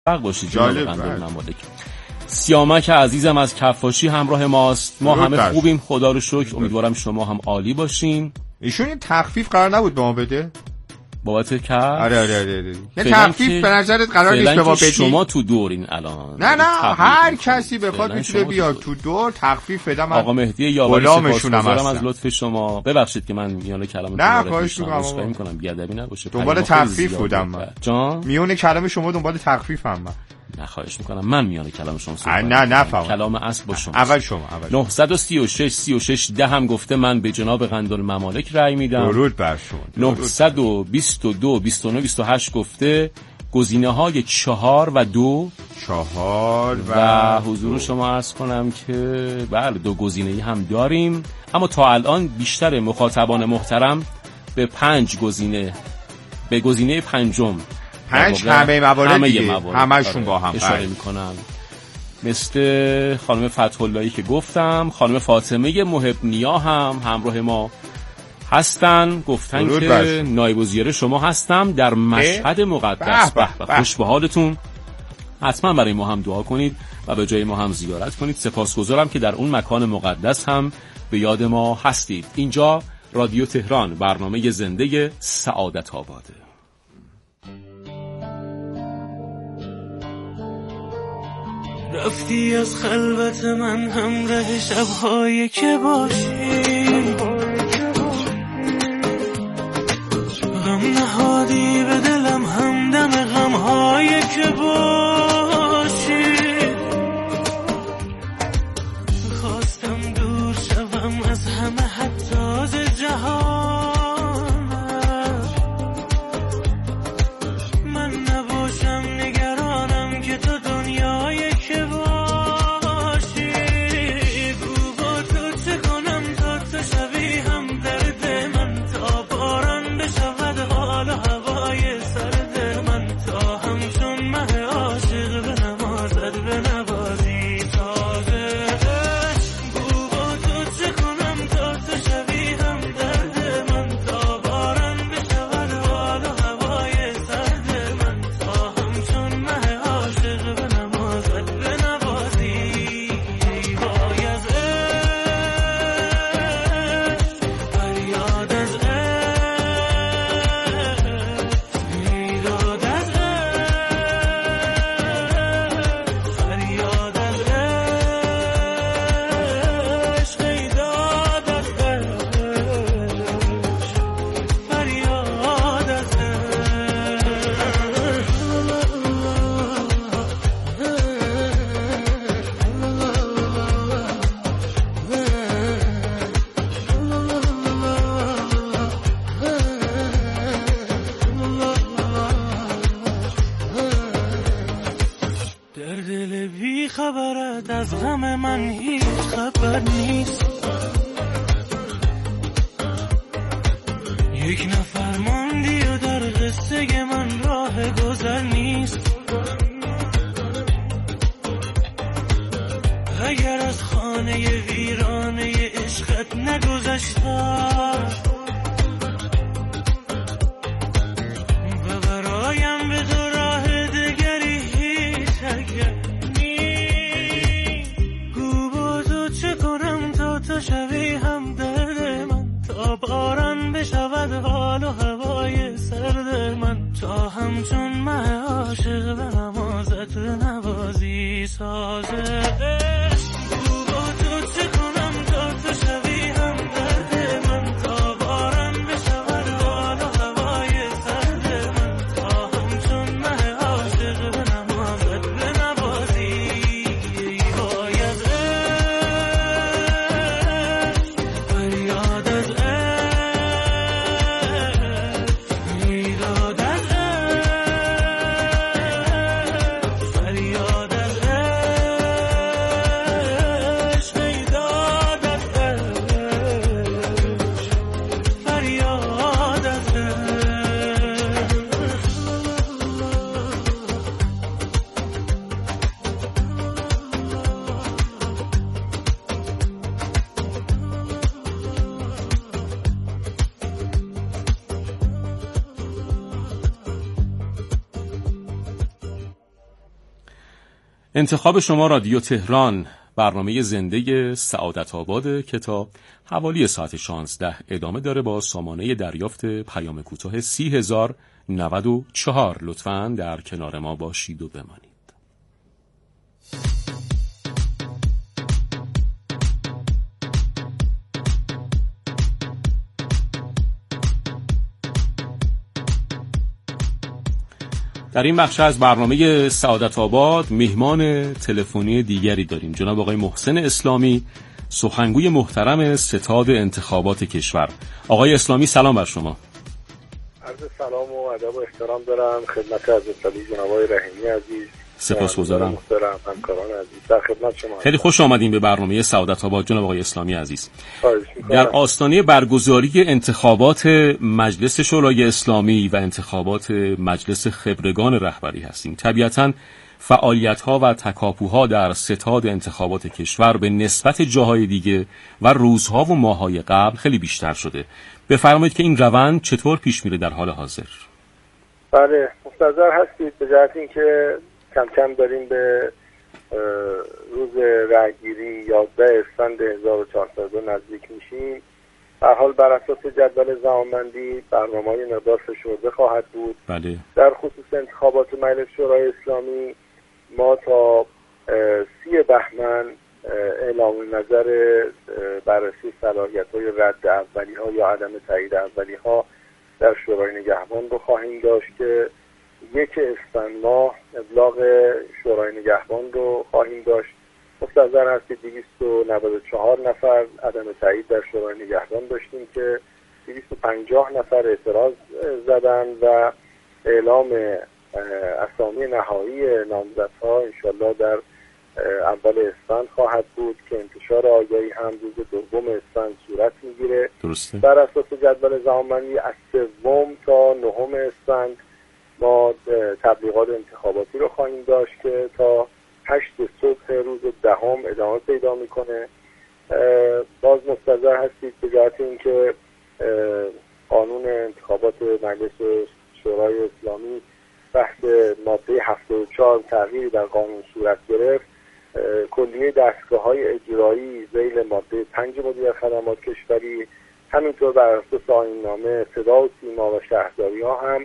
باشید. جالب ممالک. سیامک عزیزم از کفاشی همراه ماست. ما همه خوبیم خدا رو شکر. امیدوارم شما هم عالی باشین. ایشون این تخفیف قرار نبود به ما بده؟ بابت کرد؟ آره. یه تخفیف به نظرت قرار نیست به ما بدی؟ شما تو دورین الان. نه هر کسی بخواد میتونه بیاد تو دور تخفیف بدم. آقا مهدی یاوری سپاسگزارم از لطف شما. ببخشید که من میونه کلام نه خواهش میکنم بیادبی نباشه. دنبال تخفیف بودم من. جان میونه کلام شما دنبال تخفیفم من. نه خواهش میکنم من میونه کلام شما نه فهم. کلام اصل با شما. اول شما 936 10 هم گفته من به جناب قندالممالک رأی میدم. درود بر شما. 922 29 28 گفته گزینه‌های 4 و 2 و حضور شما عرض کنم که بله 2 گزینه‌ای هم داریم، اما تا الان بیشتر مخاطبان محترم به 5 گزینه به گزینه پنجم 5 همه موارد همشون با هم اشاره میکنم، مثل خانم فتح‌اللهی که گفتم، خانم فاطمه محب نیا هم همراه ما هستن، گفتن که نایب وزیر شما هستم در مشهد مقدس. خوش به حالتون. حتما برای ما هم دعا کنید و به جای ما هم زیارت کنید. سپاسگزارم که در اون مکان مقدس هم به یاد ما هستید. اینجا رادیو تهران، برنامه زنده سعادت آباده. رفتی از خلوت من همراه شب‌هایی که باشی، غم نهادی به دلم همدم غم‌هایی که باشی، خواستم دور شوم از همه حتی از جهان، من نباشم نگرانم که تو دنیای که باشی، گو با تو چه کنم تا تو شبی هم درد من، تا باران بشود حال و هوای سرد من، تا همچون مه عاشق به نمازت به نوازی تازه، گو با تو چه کنم تا تو شبی هم درد من، تا باران بشود حال و هوای سرد من، تا همچون مه عاشق به نمازت به نوازی. ای وای از فریاد از میداد از فریاد از عشق، ای داد از فریاد از در دل بی خبرت از غم من هیچ خبر نیست، یک نفر ماندی و در قصه من راه گذر نیست، اگر از خانه ویرانه عشقت نگذشتم و برایم به تو راه دگری هیچ اگر نیست، گو با تو چه کنم تا تو شوی هم درد من، تا باران بشود حال و هوای سرد من، تا همچون مه عاشق به نمازت به نوازی سازه، گو با تو چه کنم تا تو شوی هم درد من، تا باران بشود حال و هوای سرد من، تا همچون مه عاشق به نمازت به نوازی. ای وای از فریاد از میداد از فریاد از انتخاب شما رادیو تهران، برنامه زنده سعادت آباد که تا حوالی ساعت 16 ادامه داره با سامانه دریافت پیام کوتاه 30,094. لطفاً در کنار ما باشید و بمانید. در این بخش از برنامه سعادت آباد میهمان تلفنی دیگری داریم، جناب آقای محسن اسلامی، سخنگوی محترم ستاد انتخابات کشور. آقای اسلامی سلام بر شما. عرض سلام و ادب و احترام دارم خدمت حضرت جناب آقای رحیمی عزیز. سپاسگزارم. محترم همکاران عزیز، در خدمت شما. خیلی خوش آمدین به برنامه سعادت آباد جناب آقای اسلامی عزیز. در آستانه برگزاری انتخابات مجلس شورای اسلامی و انتخابات مجلس خبرگان رهبری هستیم. طبیعتاً فعالیت‌ها و تکاپوها در ستاد انتخابات کشور به نسبت جاهای دیگه و روزها و ماه‌های قبل خیلی بیشتر شده. بفرمایید که این روند چطور پیش میره در حال حاضر؟ بله، مستحضر هستید به جهت اینکه کم کم داریم به روز رأیگیری 11 اسفند 1402 نزدیک میشیم. در حال بر اساس جدول زمانبندی برنامه‌های مقدار فشرده خواهد بود. بله. در خصوص انتخابات مجلس شورای اسلامی ما تا 30 بهمن اعلام نظر بررسی صلاحیت‌های رد اولی‌ها یا عدم تایید اولی‌ها در شورای نگهبان رو خواهیم داشت که 1 اسفند ماه ابلاغ شورای نگهبان رو خواهیم داشت. مستحضر هستید 294 نفر عدم تایید در شورای نگهبان داشتیم که 250 نفر اعتراض زدن و اعلام اسامی نهایی نامزدها انشالله در اول اسفند خواهد بود که انتشار آگهی هم روز 2 اسفند صورت میگیره. درسته. بر اساس جدول زمانبندی از 3 تا 9 اسفند ما تبلیغات انتخاباتی رو خواهیم داشت که تا 8 صبح روز 10 ادامه پیدا میکنه. باز مستحضر هستید به جهت اینکه قانون انتخابات مجلس شورای اسلامی تحت ماده 74 تغییری در قانون صورت گرفت، کلیه دستگاه‌های اجرایی ذیل ماده 5 مدیریت خدمات کشوری همینطور بر اساس آیین‌نامه صدا و سیما و شهرداری‌ها هم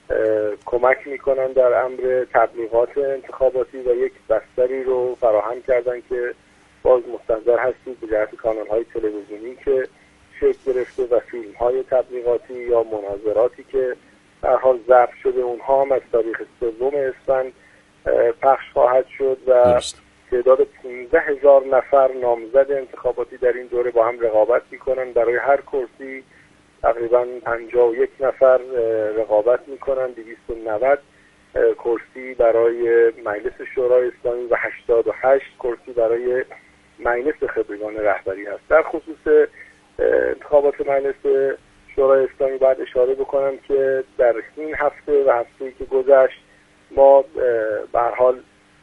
کمک میکنن در امر تبلیغات انتخاباتی و یک بستری رو فراهم کردن که باز مستحضر هستید به جهت کانال‌های تلویزیونی که شکل گرفته و فیلم‌های تبلیغاتی یا مناظراتی که در حال ضبط شده اونها هم از تاریخ 3 اسفند پخش خواهد شد و تعداد 15,000 نفر نامزد انتخاباتی در این دوره با هم رقابت میکنن. برای هر کرسی تقریبا 51 نفر رقابت میکنن. 290 کرسی برای مجلس شورای اسلامی و 88 کرسی برای مجلس خبرگان رهبری هست. در خصوص انتخابات مجلس شورای اسلامی باید اشاره بکنم که در این هفته و هفته‌ای که گذشت ما به هر حال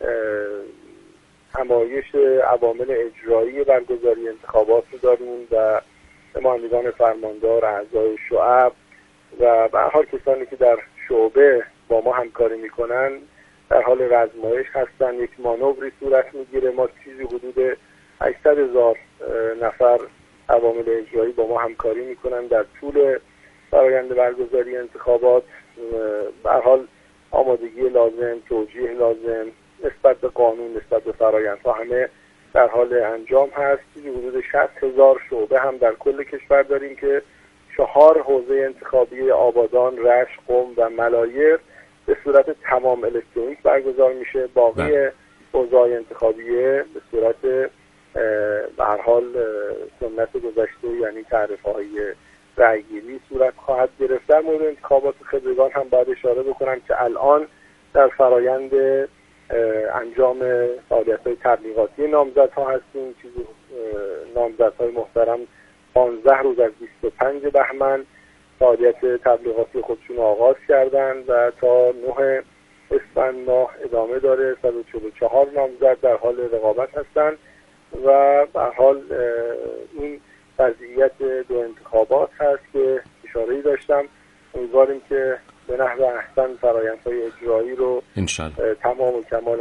همایش عوامل اجرایی برگزاری انتخابات رو داریم و نمایندگان فرماندار، اعضای شعب و به هر حال کسانی که در شعبه با ما همکاری میکنن در حال رزمایش هستن. یک مانوری صورت میگیره. ما چیزی حدود 800,000 نفر عوامل اجرایی با ما همکاری میکنن در طول فرآیند برگزاری انتخابات. به هر حال آمادگی لازم، توجیه لازم نسبت به قانون، نسبت به فرآیندها همه در حال انجام هست. چیزی حدود 60,000 شعبه هم در کل کشور داریم که 4 حوزه انتخابی آبادان، رشت، قم و ملایر به صورت تمام الکترونیک برگزار میشه. باقی حوزه انتخابیه به صورت به هر حال سنت گذشته یعنی تعرفه‌های رأیگیری صورت خواهد گرفت. در مورد انتخابات خبرگان هم باید اشاره بکنم که الان در فرایند انجام فعالیت‌های تبلیغاتی نامزدها هستیم. چیزی نامزدهای محترم 15 روز از 25 بهمن فعالیت تبلیغاتی خودشون آغاز کردن و تا 9 اسفند ماه ادامه داره. 144 نامزد در حال رقابت هستند و به حال این وضعیت دو انتخابات هست که اشاره‌ای داشتم. امیدواریم که به نحو احسن فرآیندهای اجرایی رو تمام و کمال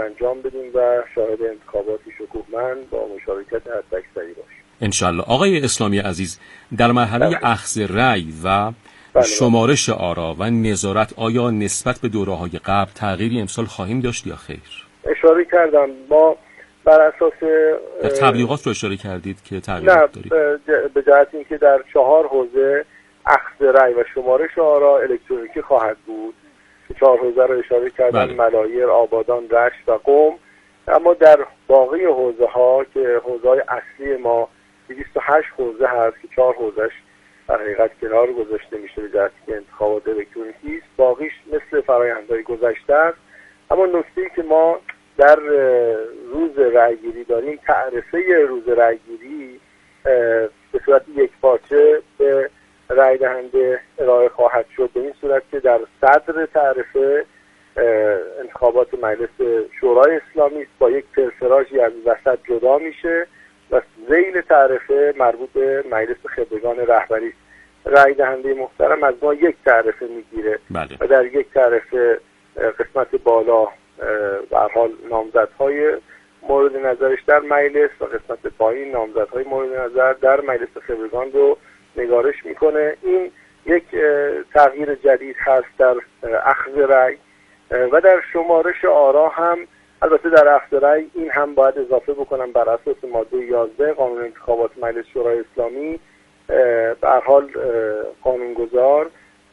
انجام بدیم و شاهد انتخاباتی شکوهمند با مشارکت حداکثری باشیم انشالله. آقای اسلامی عزیز، در مرحله اخذ رأی و شمارش آرا و نظارت آیا نسبت به دوره‌های قبل تغییری امسال خواهیم داشت یا خیر؟ اشاره کردم ما بر اساس در تبلیغات رو اشاره کردید که تغییرات دارید. به جهت اینکه در 4 حوزه اخذ رأی و شمارش آرا الکترونیکی خواهد بود. 4 حوزه رو اشاره کردن، ملایر، آبادان، رشت و قم. اما در باقی حوزه ها که حوزه های اصلی ما 208 حوزه هست که 4 حوزهش در حقیقت کنار گذاشته میشه به جهت که انتخابات الکترونیکی است، باقیش مثل فرآیندهای گذشته است. اما نکته‌ای که ما در روز رأیگیری داریم، تعرفه روز رأیگیری به صورت یکپارچه به رأی دهنده ارائه خواهد شد، به این صورت که در صدر تعرفه انتخابات مجلس شورای اسلامی است با یک پرسراژی از وسط جدا میشه و ذیل تعرفه مربوط به مجلس خبرگان رهبری است. رأی دهنده محترم از ما یک تعرفه میگیره و در یک تعرفه قسمت بالا به هر حال نامزدهای مورد نظرش در مجلس و قسمت پایین نامزدهای مورد نظر در مجلس خبرگان رو نگارش میکنه. این یک تغییر جدید هست در اخذ رأی و در شمارش آرا هم. البته در اخذ رأی این هم باید اضافه بکنم بر اساس ماده 11 قانون انتخابات مجلس شورای اسلامی به هر حال قانونگذار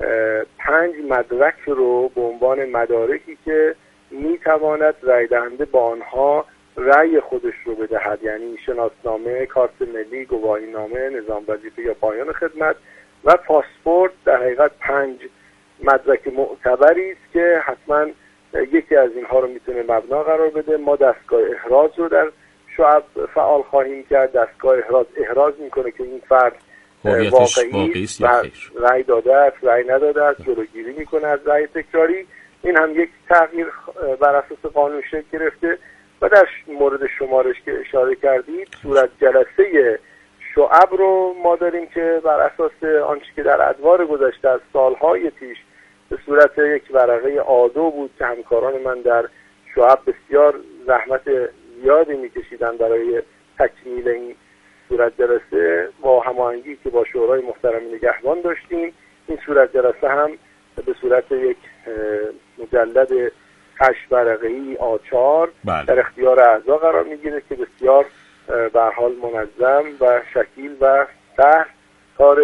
5 مدرک رو به عنوان مدارکی که میتواند رأی دهنده با آنها رأی خودش رو بدهد، یعنی شناسنامه، کارت ملی، گواهینامه، نظام وظیفه یا پایان خدمت و پاسپورت، در حقیقت 5 مدرک معتبری است که حتما یکی از اینها رو میتونه مبنا قرار بده. ما دستگاه احراز رو در شعب فعال خواهیم کرد. دستگاه احراز میکنه که این فرد واقعی رأی داده است، رأی نداده است، جلوگیری میکنه از رأی تکراری. این هم یک تغییر بر اساس قانون شکل گرفته. و در مورد شمارش که اشاره کردید، صورت جلسه شعب رو ما داریم که بر اساس آنچه که در ادوار گذشته از سالهای پیش به صورت یک ورقه آدو بود که همکاران من در شعب بسیار زحمت زیادی میکشیدن برای تکمیل این صورت جلسه، با هماهنگی که با شورای محترم نگهبان داشتیم. این صورت جلسه هم به صورت یک مجلد 8 ورقه‌ای آچار در اختیار اعضا قرار میگیره که بسیار به هر حال منظم و شکیل و سهل کار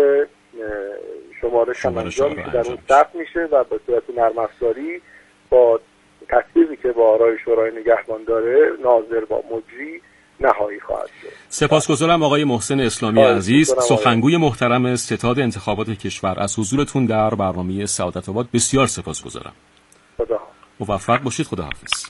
شمارش انجام میشه، در اون ثبت میشه و به صورت نرم افزاری با تصویبی که با آرای شورای نگهبان داره ناظر با مجری نهایی خواهد شد. سپاسگزارم آقای محسن اسلامی عزیز، سخنگوی محترم ستاد انتخابات کشور، از حضورتون در برنامه سعادت آباد. بسیار سپاسگزارم. خدا موفق باشید. خداحافظ.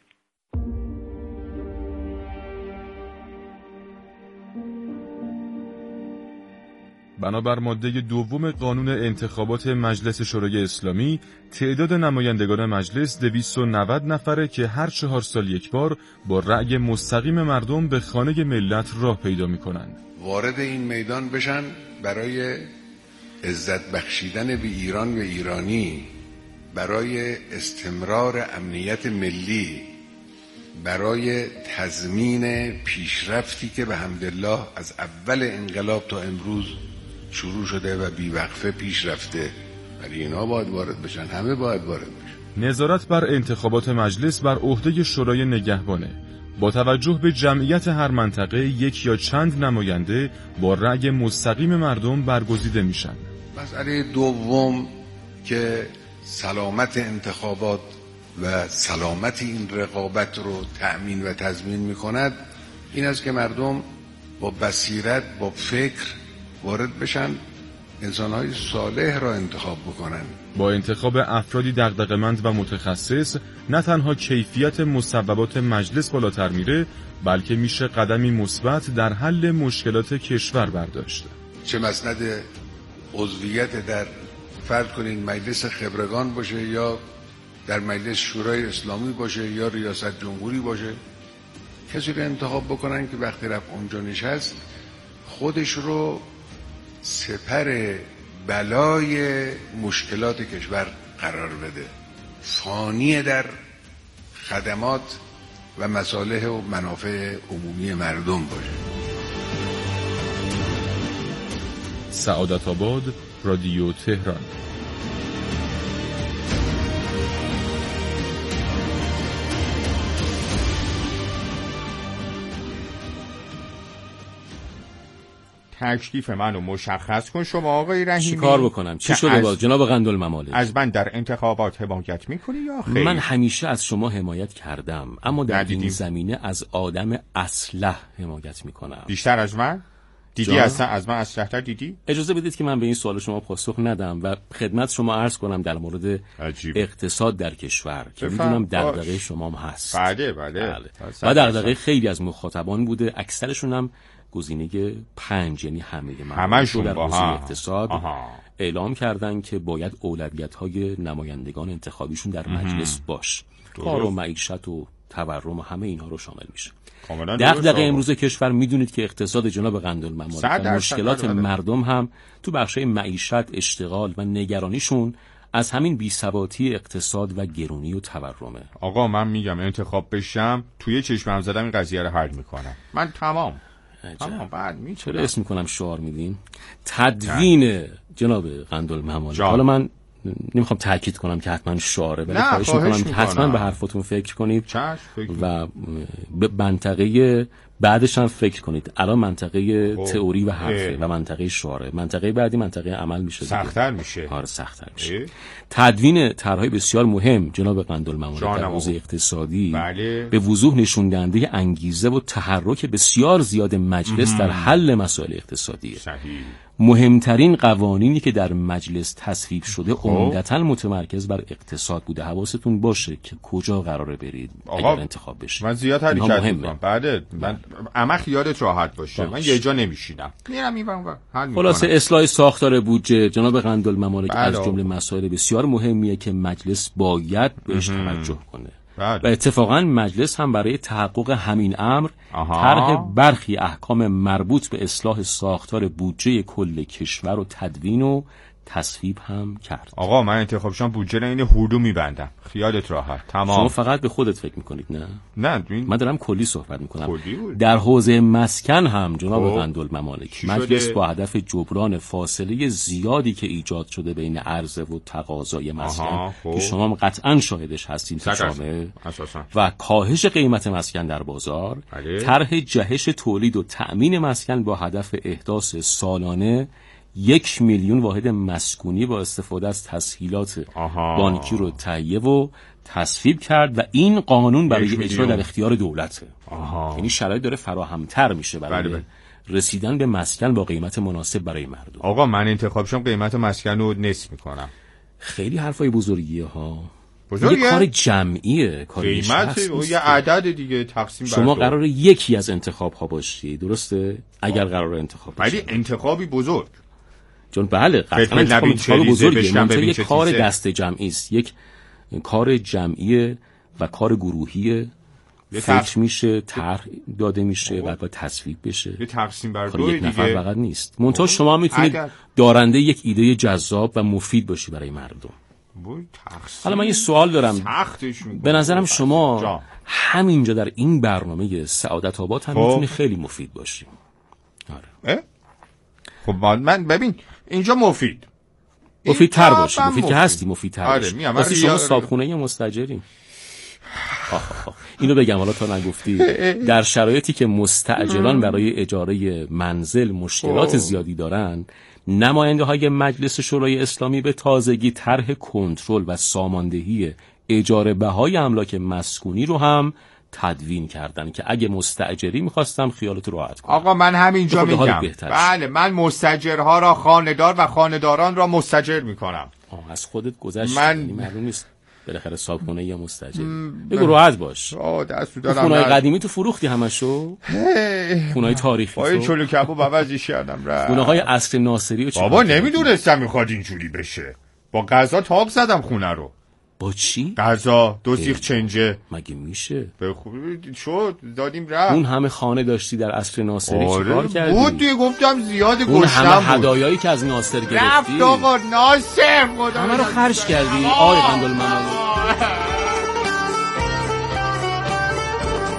بنابر ماده 2 قانون انتخابات مجلس شورای اسلامی، تعداد نمایندگان مجلس 290 نفره که هر 4 سال یک بار با رأی مستقیم مردم به خانه ملت راه پیدا می‌کنند. وارد این میدان بشن برای عزت بخشیدن به ایران و ایرانی، برای استمرار امنیت ملی، برای تضمین پیشرفتی که به حمدالله از اول انقلاب تا امروز شروع شده و بیوقفه پیش رفته. ولی اینا باید وارد بشن، همه باید وارد بشن. نظارت بر انتخابات مجلس بر عهده شورای نگهبانه. با توجه به جمعیت هر منطقه یک یا چند نماینده با رأی مستقیم مردم برگزیده میشن. مسئله دوم که سلامت انتخابات و سلامت این رقابت رو تأمین و تضمین میکند این است که مردم با بصیرت، با فکر وارد بشن، انسانهای صالح را انتخاب بکنن. با انتخاب افرادی دغدغه‌مند و متخصص نه تنها کیفیت مصوبات مجلس بالاتر میره، بلکه میشه قدمی مثبت در حل مشکلات کشور برداشت. چه مسند عضویت در فرض کنین مجلس خبرگان باشه یا در مجلس شورای اسلامی باشه یا ریاست جمهوری باشه، کسی رو انتخاب بکنن که وقتی رفت اونجا نشست خودش رو سپر بلای مشکلات کشور قرار بده، فانی در خدمات و مصالح و منافع عمومی مردم باشه. سعادت آباد، رادیو تهران. تکلیف منو مشخص کن شما آقای رحیمی. چی کار بکنم؟ چی شده باز جناب قندالممالک؟ از من در انتخابات حمایت میکنی یا خیر؟ من همیشه از شما حمایت کردم، اما در این زمینه از آدم اصلح حمایت میکنم. بیشتر از من؟ دیدی اصلا از من اصلح‌تر دیدی؟ اجازه بدید که من به این سوال شما پاسخ ندم و خدمت شما عرض کنم در مورد اقتصاد در کشور که میدونم دغدغه شما هم هست. بله. و دغدغه خیلی از مخاطبان بوده، اکثرشون هم گزینه 5، یعنی همشون در حوزه اقتصاد اعلام کردن که باید اولویت‌های نمایندگان انتخابیشون در مجلس باش. کار و معیشت و تورم و همه اینها رو شامل میشه. دغدغه امروز کشور میدونید که اقتصاد جناب قندالممالک و مشکلات مردم هم تو بخشای معیشت، اشتغال و نگرانیشون از همین بی‌ثباتی اقتصاد و گرونی و تورمه. آقا من میگم انتخاب بشم توی چشمم زدم این قضیه رو حل میکنم. من تمام بعد چرا اسم میکنم شعار میدین؟ تدوین جناب قندالممالک. حالا من نمیخوام تاکید کنم که حتما شعاره، ولی خواهش میکنم که حتما به حرفاتون فکر کنید و به منطقه بعدش هم فکر کنید. الان منطقه تئوری و حرفه و منطقه شعاره. منطقه بعدی منطقه عمل میشه، سخت‌تر میشه. آره سخت‌تر میشه. تدوین طرح‌های بسیار مهم جناب قندالممالک در حوزه اقتصادی به وضوح نشون دهنده انگیزه و تحرک بسیار زیاد مجلس در حل مسائل اقتصادیه. صحیح. مهمترین قوانینی که در مجلس تصویب شده عمدتاً متمرکز بر اقتصاد بوده. حواستون باشه که کجا قراره برید اگر انتخاب بشه. من زیاد حرکت میکنم. من اما خیالت راحت باشه. من یه جا نمیشینم. میرم میبرم حل میکنم. خلاصه اصلاح ساختار بودجه جناب قندالممالک از جمله مسائل بسیار مهمیه که مجلس باید بهش توجه کنه. و اتفاقا مجلس هم برای تحقق همین امر طرح برخی احکام مربوط به اصلاح ساختار بودجه کل کشور و تدوین و تصویب هم کرد. آقا من انتخاب شدم بودجه رو این هودو میبندم. خیالت راحت. تمام. شما فقط به خودت فکر میکنید نه من دارم کلی صحبت میکنم. در حوزه مسکن هم جناب قندالممالک مجلس با هدف جبران فاصله زیادی که ایجاد شده بین عرضه و تقاضای مسکن که شما هم قطعا شاهدش هستین تو جامعه و کاهش قیمت مسکن در بازار، طرح جهش تولید و تأمین مسکن با هدف احداث سالانه 1 میلیون واحد مسکونی با استفاده از تسهیلات بانکی رو تهیه و تصویب کرد و این قانون برای اجرا در اختیار دولته. یعنی شرایط داره فراهمتر میشه برای رسیدن به مسکن با قیمت مناسب برای مردم. آقا من انتخاب شدم قیمت مسکن رو نصف میکنم. خیلی حرفای بزرگیه ها. یه کار جمعیه، قیمت یه عدد دیگه تقسیم بر شما قراره یکی از انتخاب ها باشی، درسته؟ اگر قراره انتخاب ولی انتخابی بزرگ چون بله قطعا انتخاب بزرگی منطقه یک کار دست جمعی است، یک کار جمعی و کار گروهی فکر میشه، طرح داده میشه و باید تصویب بشه. یه تقسیم بر دو یک نفر فقط نیست. منتها شما میتونید دارنده یک ایده جذاب و مفید باشی برای مردم. حالا من یه سوال دارم. به نظرم شما همینجا در این برنامه سعادت آباد هم میتونی خیلی مفید باشی. آره. خب من ببین اینجا مفیدتر باشی. مفید که هستی مفیدتر باشی. واسه شما صابخونه مستاجری. اینو بگم حالا تا نگفتی. در شرایطی که مستاجران برای اجاره منزل مشکلات زیادی دارن، نماینده های مجلس شورای اسلامی به تازگی طرح کنترل و ساماندهی اجاره بهای املاک مسکونی رو هم تدوین کردن که اگه مستاجری می‌خواستم خیالت راحت کنم. آقا من همینجا میگم بله من مستاجرها را خانه‌دار و خانه‌داران را مستاجر میکنم. از خودت گذشت. معلوم نیست بالاخره صابخونه یا مستاجر. بگو راحت باش. دستو دادم. خونه‌های قدیمی تو فروختی همشو؟ خونه‌های تاریخی. با چلو کباب عوضش کردم رفت. خونه‌های عصر ناصری و بابا نمیدونستم میخواد اینجوری بشه. با قضا تاق زدم خونه رو. با چی؟ قضا 2 سیخ چنجه. مگه میشه؟ به خوبی شد دادیم رفت. اون همه خانه داشتی در عصر ناصری چیکار کردی؟ بود دیگه گفتم زیاد گشتم بود. اون همه هدایایی که از ناصر گرفتی رفت آقا ناصر خدا همه رو خرج کردی آقای قندالممالک.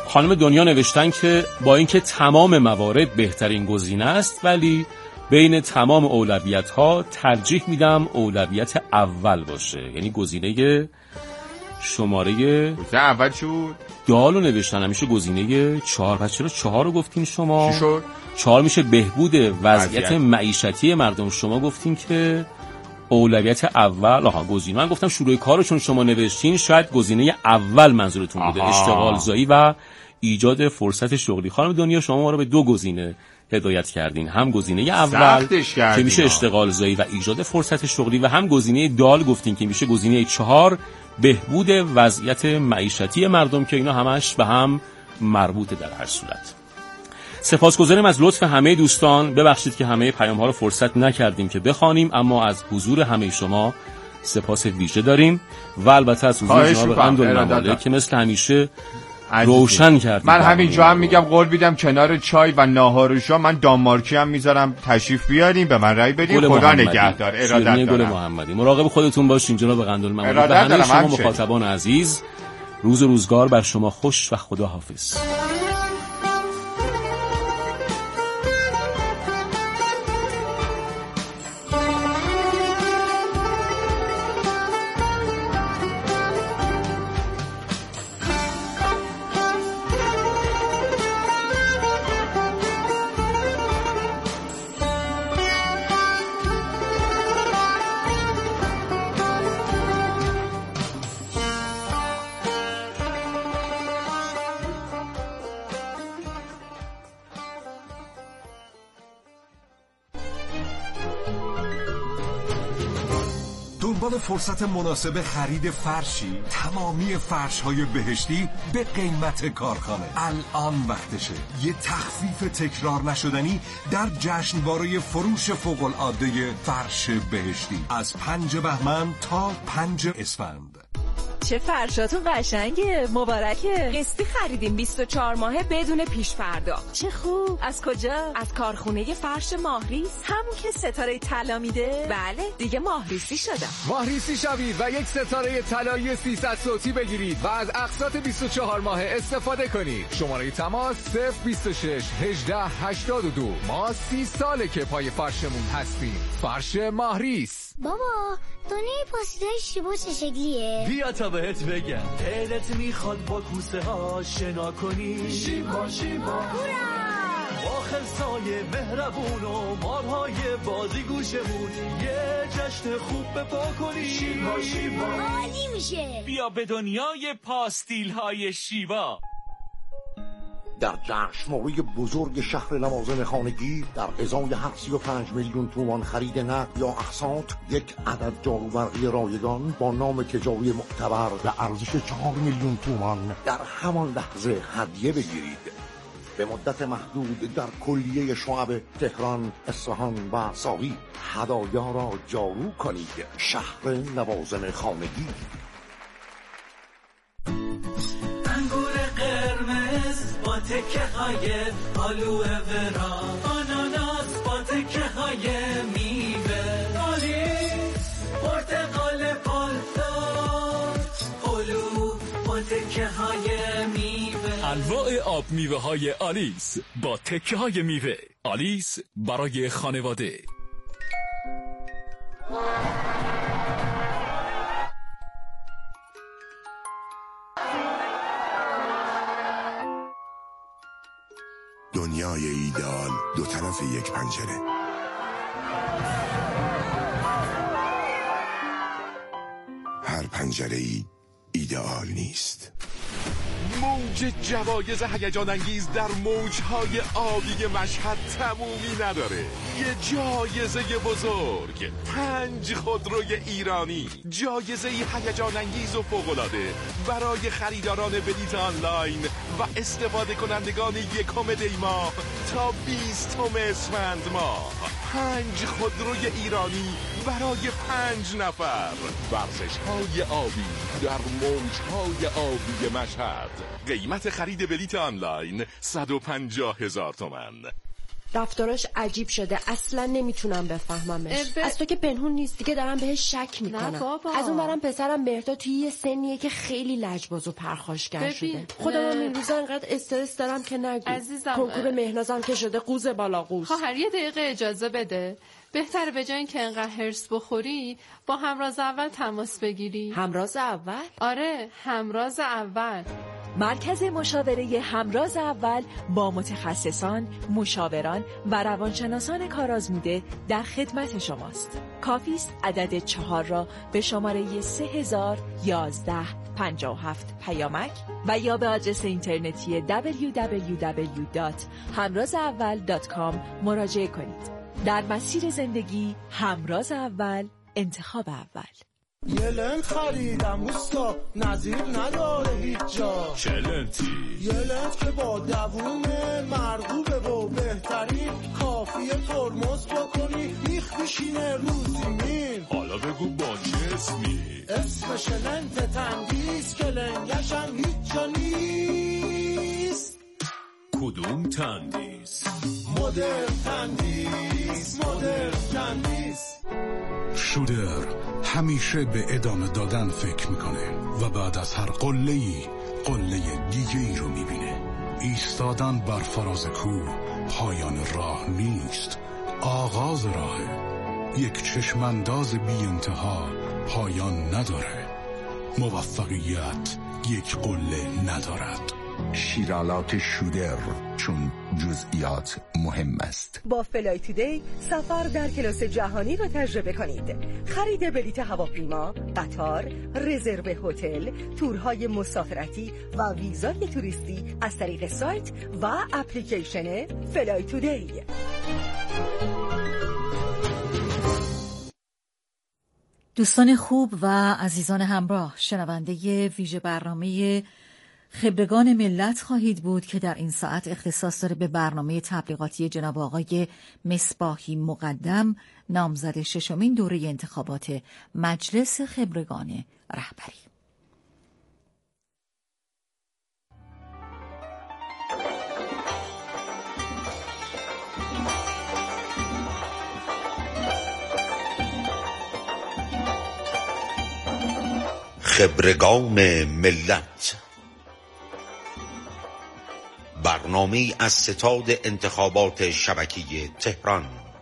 خانم دنیا نوشتن که با اینکه تمام موارد بهترین گزینه است، ولی بین تمام اولویت‌ها ترجیح میدم اولویت اول باشه. یعنی گزینه شماره اول شد دالو نوشتن، همیشه گزینه 4. پس چرا 4 رو گفتین شما؟ چی شد؟ 4 میشه بهبود وضعیت معیشتی مردم. شما گفتین که اولویت اول. گزینه من گفتم شروع کارو چون شما نوشتین شاید گزینه اول منظورتون بوده، اشتغال زایی و ایجاد فرصت شغلی. خانم دنیا شما ما رو به 2 گزینه هدایت کردین، هم گزینه اول که میشه اشتغال زایی و ایجاد فرصت شغلی و هم گزینه دال گفتین که میشه گزینه 4 بهبود وضعیت معیشتی مردم، که اینا همش به هم مربوطه در هر صورت. سپاسگزاریم از لطف همه دوستان. ببخشید که همه پیام ها رو فرصت نکردیم که بخوانیم، اما از حضور همه شما سپاس ویژه داریم و البته از حضور جناب قندالممالک که مثل همیشه روشن کردیم. من همینجا هم میگم قول میدم کنار چای و ناهار شام من دانمارکی هم میذارم، تشریف بیاریم به من رأی بدیم. خدا نگهدار. ارادت دارم. گل محمدی. مراقب خودتون باشین جناب قندالممالک و همه شما مخاطبان عزیز. روز و روزگار بر شما خوش و خدا حافظ. فرصت مناسب خرید فرشی؟ تمامی فرش‌های بهشتی به قیمت کارخانه. الان وقتشه یه تخفیف تکرار نشدنی در جشنواره فروش فوق‌العاده فرش بهشتی از 5 بهمن تا 5 اسفند. چه فرشاتون قشنگه، مبارکه. قسطی خریدیم 24 ماهه بدون پیش پرداخت. چه خوب. از کجا؟ از کارخونه فرش ماهریس، همون که ستاره طلا میده. بله دیگه ماهریسی شدم. ماهریسی شوید و یک ستاره طلایی 300 صوتی بگیرید و از اقساط 24 ماهه استفاده کنید. شماره تماس 026 18 82. ما 30 ساله که پای فرشمون هستیم. فرش ماهریس. بابا دنیای پاستیدای شیبا چه شکلیه؟ بیا تا بهت بگم. دلت میخواد با کوسه ها شنا کنی. شیبا شیبا با خلصای مهربون و مارهای بازی گوشمون یه جشن خوب به پا کنی. شیبا شیبا عالی میشه. بیا به دنیای پاستیل های شیبا. در جشنواره بزرگ شهر لوازم خانگی در ازای 35 میلیون تومان خرید نقد یا اقساط یک عدد جاروبرقی رایگان با نام تجاری معتبر به ارزش 4 میلیون تومان در همان لحظه هدیه بگیرید. به مدت محدود در کلیه شعب تهران، اصفهان و ساوی هدایا را جارو کنید. شهر لوازم خانگی. با تکه های آلوه ورا، آناناس با تکه های میوه، آلیس پرتقال پالدار، هلو با تکه های میوه. انواع آب میوه های آلیس با تکه های میوه. آلیس برای خانواده. دنیای ایدئال دو طرف یک پنجره. هر پنجره‌ای ایدئال نیست. موج جوایز هیجان انگیز در موجهای آبی مشهد تمومی نداره. یه جایزه بزرگ، 5 خودروی ایرانی، جایزه هیجان انگیز و فوق‌العاده برای خریداران بلیط آنلاین و استفاده کنندگان 1 دی ماه تا 20 اسفند ماه. 5 خودروی ایرانی برای 5 نفر. ورزش‌های آبی در موجهای آبی مشهد. قیمت خرید بلیط آنلاین 150,000 تومان. رفتاراش عجیب شده، اصلا نمیتونم بفهممش. از تو که پنهون نیست دیگه، دارم بهش شک میکنم. نه بابا. از اون برم پسرم مهرداد توی یه سنیه که خیلی لجباز و پرخاشگر شده. خودم این روزا انقدر استرس دارم که نگو. عزیزم کنکور مهنازم که شده قوز بالا قوز. خواهر یه دقیقه اجازه بده. بهتره به جای اینکه انقدر هرس بخوری با همراز اول تماس بگیری. همراز اول؟ آره، همراز اول. مرکز مشاوره همراز اول با متخصصان، مشاوران و روانشناسان کارآزموده در خدمت شماست. کافی است عدد 4 را به شماره 301157 پیامک و یا به آدرس اینترنتی www.hamrazaawal.com مراجعه کنید. در مسیر زندگی همراز اول، انتخاب اول. یه لنت خریدم اوستا، نظیر نداره هیچ جا. چه لنتی؟ یه لنت که با دووم مرغوبه و بهترین، کافیه ترمز بکنی میخ بشینه رو زمین. حالا بگو با چه اسمی؟ اسمش لنت تندیس که لنگشم هیچ جا نیست. کدوم تندیس؟ مدرن تندیس، مدرن تندیس. شودر همیشه به ادامه دادن فکر میکنه و بعد از هر قله‌ای قله دیگه ای رو میبینه. ایستادن بر فراز کوه پایان راه نیست، آغاز راهه. یک چشمانداز بی انتها پایان نداره. موفقیت یک قله ندارد. شیرالات شودر، چون جزئیات مهم است. با فلای تودی سفر در کلاس جهانی را تجربه کنید. خرید بلیط هواپیما، قطار، رزرو هتل، تورهای مسافرتی و ویزای توریستی از طریق سایت و اپلیکیشن فلای تودی. دوستان خوب و عزیزان همراه، شنونده ویژه برنامه خبرگان ملت خواهید بود که در این ساعت اختصاص داره به برنامه تبلیغاتی جناب آقای مصباحی مقدم، نامزد 6مین دوره انتخابات مجلس خبرگان رهبری. خبرگان ملت، برنامه از ستاد انتخابات شبکی تهران.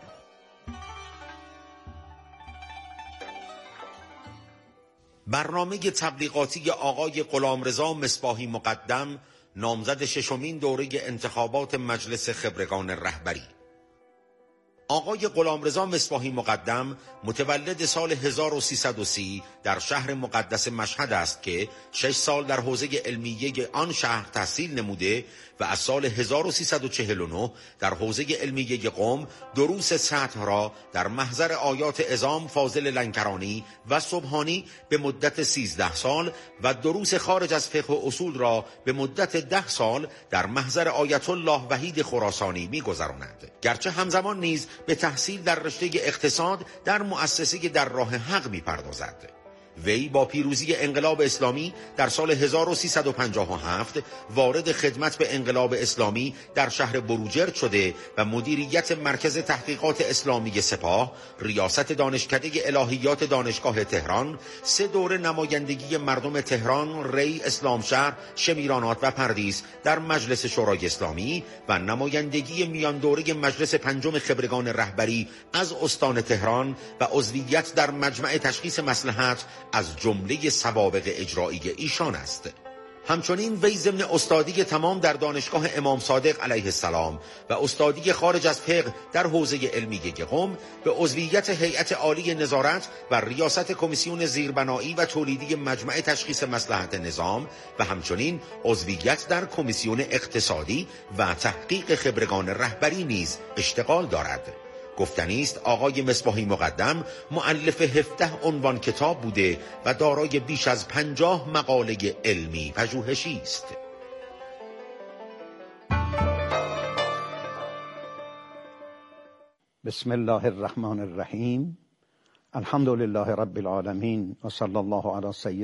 برنامه تبلیغاتی آقای غلامرضا مصباحی مقدم، نامزد 6مین دوره انتخابات مجلس خبرگان رهبری. آقای غلامرضا مصباحی مقدم متولد سال 1330 در شهر مقدس مشهد است که 6 سال در حوزه علمیه آن شهر تحصیل نموده و از سال 1349 در حوزه علمیه قم دروس سطح را در محضر آیات عظام فاضل لنکرانی و سبحانی به مدت 13 سال و دروس خارج از فقه و اصول را به مدت 10 سال در محضر آیت الله وحید خراسانی می‌گذراند. گرچه همزمان نیز به تحصیل در رشته اقتصاد در مؤسسه در راه حق می‌پردازد. وی با پیروزی انقلاب اسلامی در سال 1357 وارد خدمت به انقلاب اسلامی در شهر بروجرد شده و مدیریت مرکز تحقیقات اسلامی سپاه، ریاست دانشکده الهیات دانشگاه تهران، 3 دوره نمایندگی مردم تهران، ری، اسلامشهر، شمیرانات و پردیس در مجلس شورای اسلامی و نمایندگی میان دوره مجلس 5 خبرگان رهبری از استان تهران و عضویت در مجمع تشخیص مصلحت از جمله سوابق اجرایی ایشان است. همچنین وی ضمن استادی تمام در دانشگاه امام صادق علیه السلام و استادی خارج از فقه در حوزه علمیه قم به عضویت هیئت عالی نظارت و ریاست کمیسیون زیربنایی و تولیدی مجمع تشخیص مصلحت نظام و همچنین عضویت در کمیسیون اقتصادی و تحقیق خبرگان رهبری نیز اشتغال دارد. گفتنی است آقای مصباحی مقدم مؤلف 17 عنوان کتاب بوده و دارای بیش از 50 مقاله علمی پژوهشی است. بسم الله الرحمن الرحیم. الحمد لله رب العالمین و صلی الله علی سیدنا